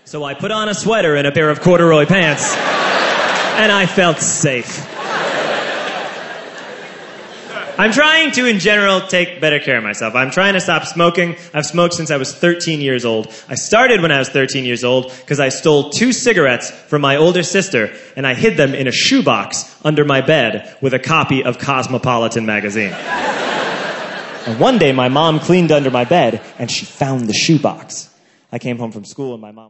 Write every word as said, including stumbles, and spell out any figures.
So I put on a sweater and a pair of corduroy pants, and I felt safe. I'm trying to, in general, take better care of myself. I'm trying to stop smoking. I've smoked since I was thirteen years old. I started when I was thirteen years old because I stole two cigarettes from my older sister, and I hid them in a shoebox under my bed with a copy of Cosmopolitan magazine. And one day, my mom cleaned under my bed, and she found the shoebox. I came home from school, and my mom...